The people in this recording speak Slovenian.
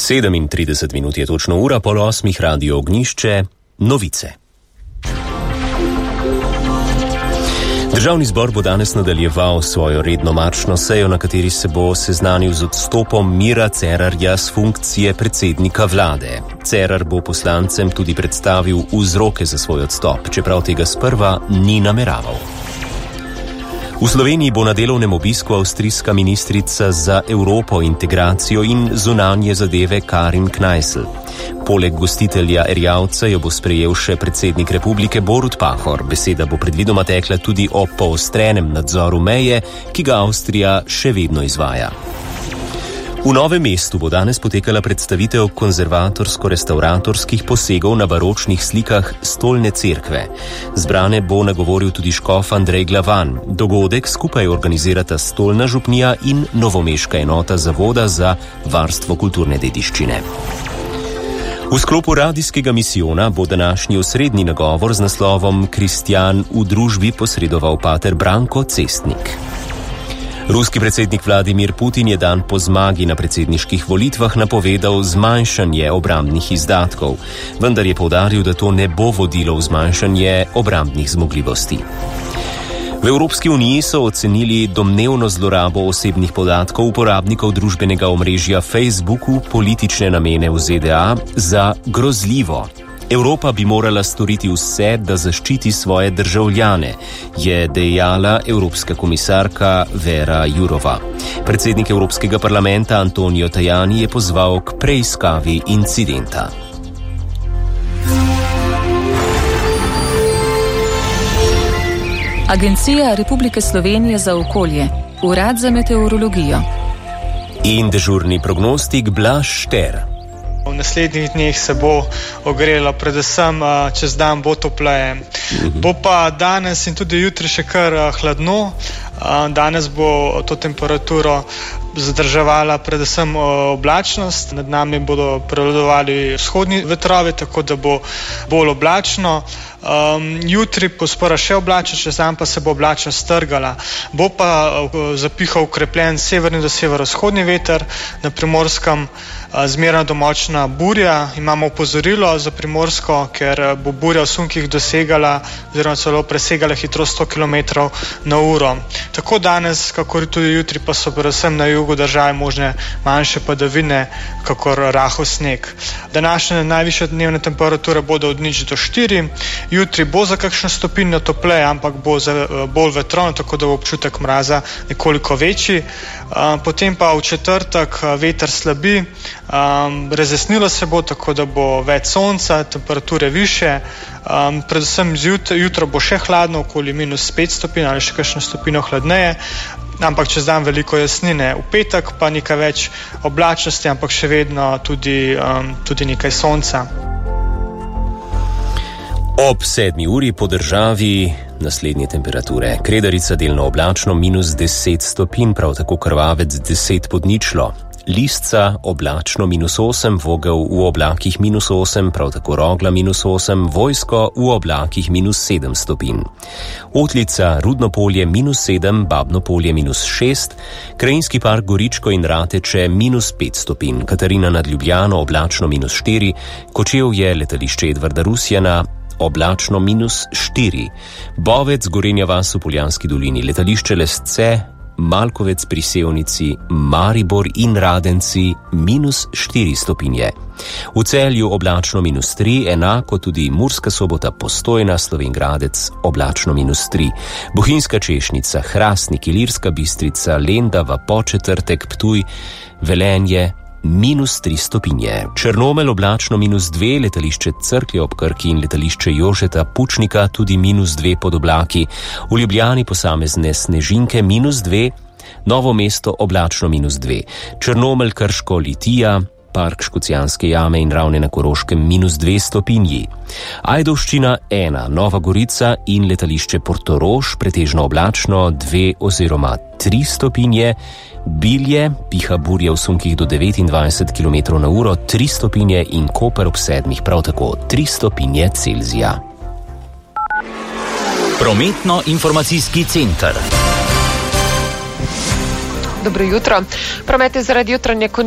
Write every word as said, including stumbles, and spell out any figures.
sedemintrideset minut je točno ura, pol osmih Radio Ognjišče, novice. Državni zbor bo danes nadaljeval svojo redno marčno sejo, na kateri se bo seznanil z odstopom Mira Cerarja z funkcije predsednika vlade. Cerar bo poslancem tudi predstavil vzroke za svoj odstop, čeprav tega sprva ni nameraval. V Sloveniji bo na delovnem obisku avstrijska ministrica za Evropo, integracijo in zunanje zadeve Karin Knajsl. Poleg gostitelja Erjavca jo bo sprejel še predsednik republike Borut Pahor. Beseda bo predvidoma tekla tudi o poostrenem nadzoru meje, ki ga Avstrija še vedno izvaja. V Novem mestu bo danes potekala predstavitev konzervatorsko-restauratorskih posegov na baročnih slikah Stolne cerkve. Zbrane bo nagovoril tudi škof Andrej Glavan. Dogodek skupaj organizirata Stolna župnija in novomeška enota Zavoda za varstvo kulturne dediščine. V sklopu radijskega misijona bo današnji osrednji nagovor z naslovom Kristjan v družbi posredoval pater Branko Cestnik. Ruski predsednik Vladimir Putin je dan po zmagi na predsedniških volitvah napovedal zmanjšanje obrambnih izdatkov, vendar je poudaril, da to ne bo vodilo v zmanjšanje obrambnih zmogljivosti. V Evropski uniji so ocenili domnevno zlorabo osebnih podatkov uporabnikov družbenega omrežja Facebook v politične namene v Z D A za grozljivo. Evropa bi morala storiti vse, da zaščiti svoje državljane, je dejala evropska komisarka Vera Jourova. Predsednik Evropskega parlamenta Antonio Tajani je pozval k preiskavi incidenta. Agencija Republike Slovenije za okolje, Urad za meteorologijo in dežurni prognostik Blaž Šter. V naslednjih dneh se bo ogrelo, predvsem čez dan bo topleje. Bo pa danes in tudi jutri še kar hladno. Danes bo to temperaturo zadrževala predvsem oblačnost. Nad nami bodo prevladovali vzhodni vetrovi, tako da bo bolj oblačno. Um, jutri bo spora še oblačno, čez dan pa se bo oblačnost strgala. Bo pa uh, zapihal ukrepljen severni do severovzhodni veter, na Primorskem uh, zmerna do močna burja. Imamo opozorilo za Primorsko, ker uh, bo burja v sunkih dosegala oziroma celo presegala hitrost sto kilometrov na uro. Tako danes, kakor tudi jutri, pa so predvsem na jugu države možne manjše padavine, kakor rahel sneg. Današnje najvišje dnevne temperature bodo od nič do štiri. Jutri bo za kakšno stopinjo topleje, ampak bo za, bolj vetrovno, tako da bo občutek mraza nekoliko večji. Potem pa v četrtek veter slabi, razjasnilo se bo, tako da bo več sonca, temperature više. Predvsem jutro bo še hladno, okoli minus pet stopinj ali še kakšno stopinjo hladneje, ampak čez dan veliko jasnine. V petek pa nekaj več oblačnosti, ampak še vedno tudi, tudi nekaj sonca. Ob sedmi uri po državi naslednje temperature. Kredarica delno oblačno minus deset stopinj, prav tako Krvavec deset pod ničlo. Listca oblačno minus osem, Vogel v oblakih minus osem, prav tako Rogla minus osem, Vojsko v oblakih minus sedem stopinj. Otlica, Rudnopolje minus sedem, Babnopolje minus šest, Krajinski park Goričko in Rateče minus pet stopinj, Katarina nad Ljubljano oblačno minus štiri, Kočevje, letališče Edvarda Rusjana oblačno minus štiri, Bovec, Gorenja vas v Poljanski dolini, letališče Lesce, Malkovec pri Sevnici, Maribor in Radenci minus štiri stopinje. V Celju oblačno minus tri, enako tudi Murska Sobota, Postojna, Slovenj Gradec oblačno minus tri, Bohinjska Češnica, Hrastnik, Ilirska Bistrica, Lendava, Podčetrtek, Ptuj, Velenje minus tri stopinje. Črnomelj oblačno minus dve, letališče Cerklje ob Krki in letališče Jožeta Pučnika tudi minus dve pod oblaki. V Ljubljani posamezne snežinke minus dve, Novo mesto oblačno minus dve, Črnomelj, Krško, Litija, Park Škocjanske jame in Ravne na Koroškem minus dve stopinji. Ajdovščina ena, Nova Gorica in letališče Portorož pretežno oblačno dve oziroma tri stopinje. Bilje, piha burja v sunkih do devetindvajset kilometrov na uro, tri stopinje in Koper ob sedmih prav tako tri stopinje Celzija. Prometno-informacijski center. Dobro jutro. Promet je zaradi jutranje